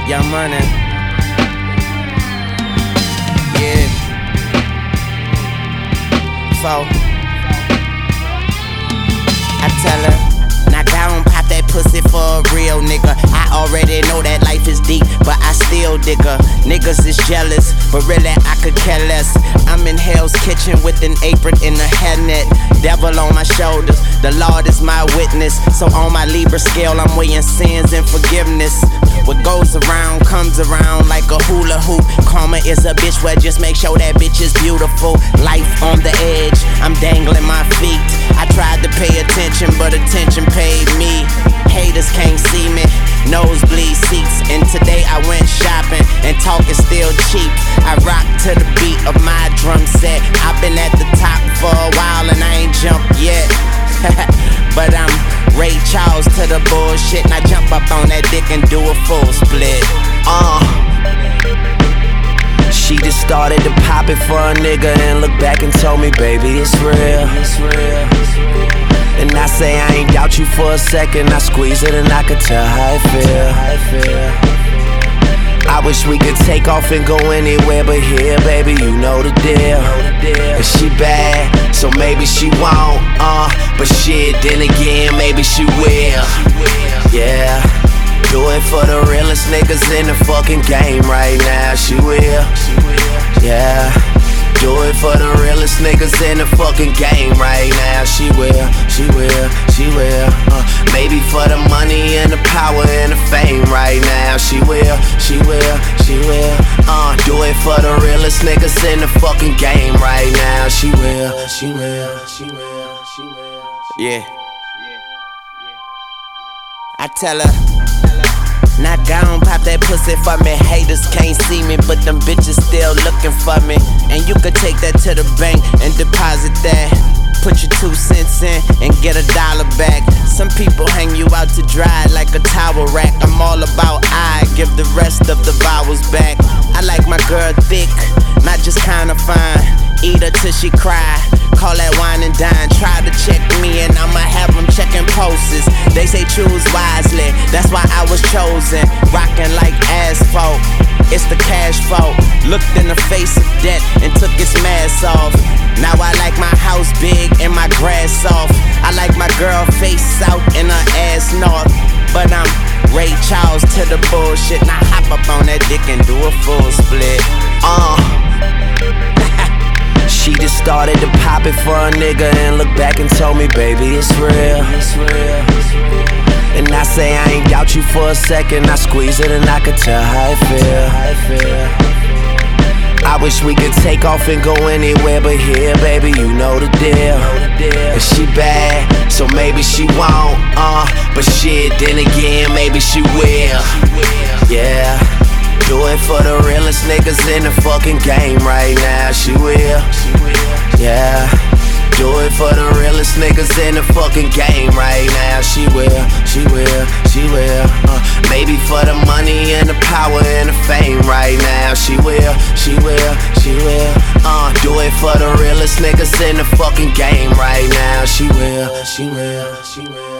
Young Money. Yeah. So I tell her, knock down, pop that pussy for a real nigga. I already know that life is deep, but I still dig her. Niggas is jealous, but really I could care less. I'm in Hell's Kitchen with an apron and a hairnet. Devil on my shoulders, the Lord is my witness. So on my Libra scale, I'm weighing sins and forgiveness. What goes around comes around like a hula hoop. Karma is a bitch, well just make sure that bitch is beautiful. Life on the edge, I'm dangling my feet. I tried to pay attention, but attention paid me. Haters can't see me, nosebleed seats. And today I went shopping, and talk is still cheap. I rock to the beat of my drum set. I've been at the top for a while and I ain't jumped yet. But I'm Ray Charles to the bullshit, and I jump up on that dick and do a full split. She just started to pop it for a nigga and looked back and told me, baby, it's real. And I say I ain't doubt you for a second. I squeeze it and I could tell how it feel. I wish we could take off and go anywhere but here, baby, you know the deal. And she bad, so maybe she won't, but shit, then again, maybe she will. Yeah, do it for the realest niggas in the fucking game right now, she will. Yeah, do it for the realest niggas in the fucking game right now, she will. Maybe for the money and the power and the fame right now, she will. Do it for the realest niggas in the fucking game right now, she will. Yeah. I tell her, knock down, pop that pussy for me. Haters can't see me, but them bitches still looking for me. And you could take that to the bank and deposit that. Put your 2 cents in and get $1 back. Some people hang you out to dry like a towel rack. I'm all about I give the rest of the vowels back. I like my girl thick, not just kinda fine. Eat her till she cry, call that wine and dine. Try to check me and I'ma have them checking pulses. They say choose wisely, that's why I was chosen. Rockin' like asphalt, it's the cash fault. Looked in the face of death and took its mask off. Now I like my house big and my grass soft. I like my girl face south and her ass north. But I'm Ray Charles to the bullshit. Now hop up on that dick and do a full split. She just started to pop it for a nigga and looked back and told me, baby, it's real. And I say I ain't doubt you for a second. I squeeze it and I could tell how it feel. I wish we could take off and go anywhere but here, baby, you know the deal. And she bad, so maybe she won't, but shit, then again, maybe she will. Yeah, do it for the realest niggas in the fucking game right now, she will. Yeah, do it for the realest niggas in the fucking game right now, she will. Maybe for the money and the power and the fame right now, she will. Do it for the realest niggas in the fucking game right now, she will.